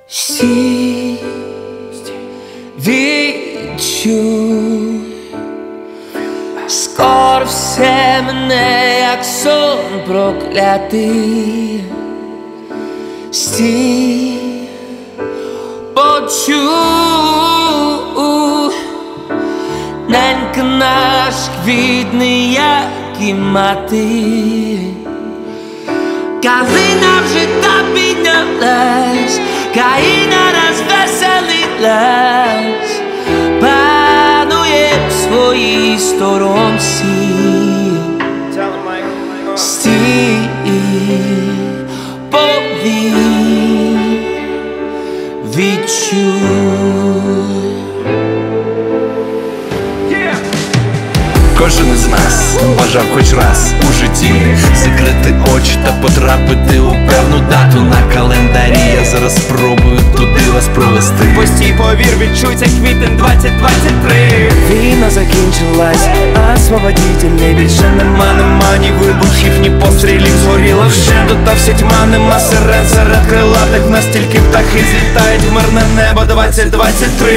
Стій, відчуй, скоро все мене, як сон проклятий. Стій, почуй, ненька наш квітне, як і мати. Калина вже та піднялась, країна розвеселилась, панує в своїй сторонці. Стій, повір, відчуй. Кожен із нас бажав хоч раз у житті закрити очі та потрапити у певну дату на календарі. Я зараз спробую туди вас провести. Постій, повір, відчуй, це квітень 2023. Війна закінчилась, а освободітельний більше нема ні вибухів, ні пострілів. Згоріла вщенту та вся тьма, нема сирен серед крилатих. Настільки птахи злітають в мирне небо 2023.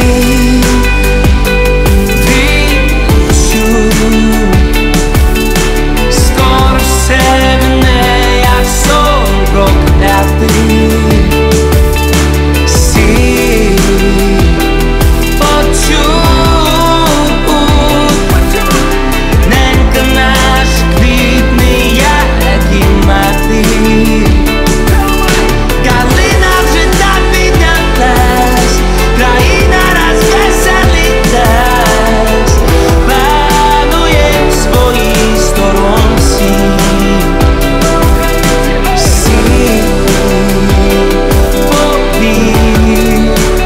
Скоро все мене, як сон проклятий. Стій, почуй, ненька наш квітне, як і мати. Калина вже та піднялась, країна розвеселилась, панує в своїй сторонці. Стій, повір,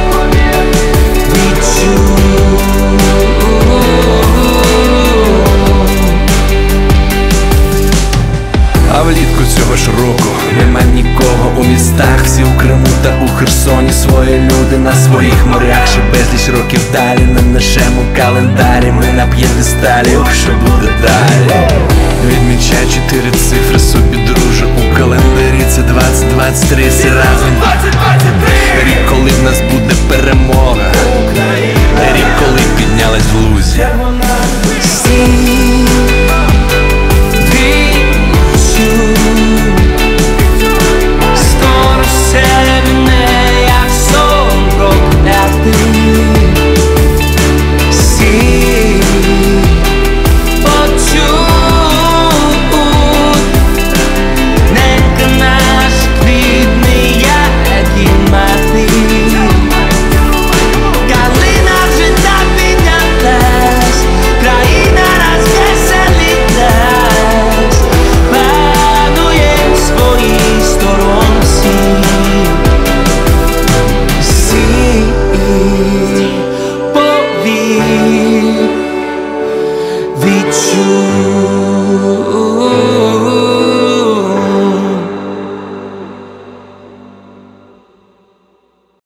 відчуй. А влітку цього ж року нема нікого у містах. Всі у Криму та у Херсоні, свої люди на своїх морях. Ще безліч років далі на нашому календарі ми на п'єдесталі. Ох, що буде далі? Відмічай 4 цифри собі, друже, у календарі. Це 2023, всі разом 2023. Рік, коли в нас буде перемога, рік, коли піднялась в лузі. Стій, скоро все мене, як сон проклятий. Стій, почуй, ненька наш квітне, як і мати. Калина вже та піднялась, країна розвеселилась, панує в своїй сторонці. Стій, повір, відчуй.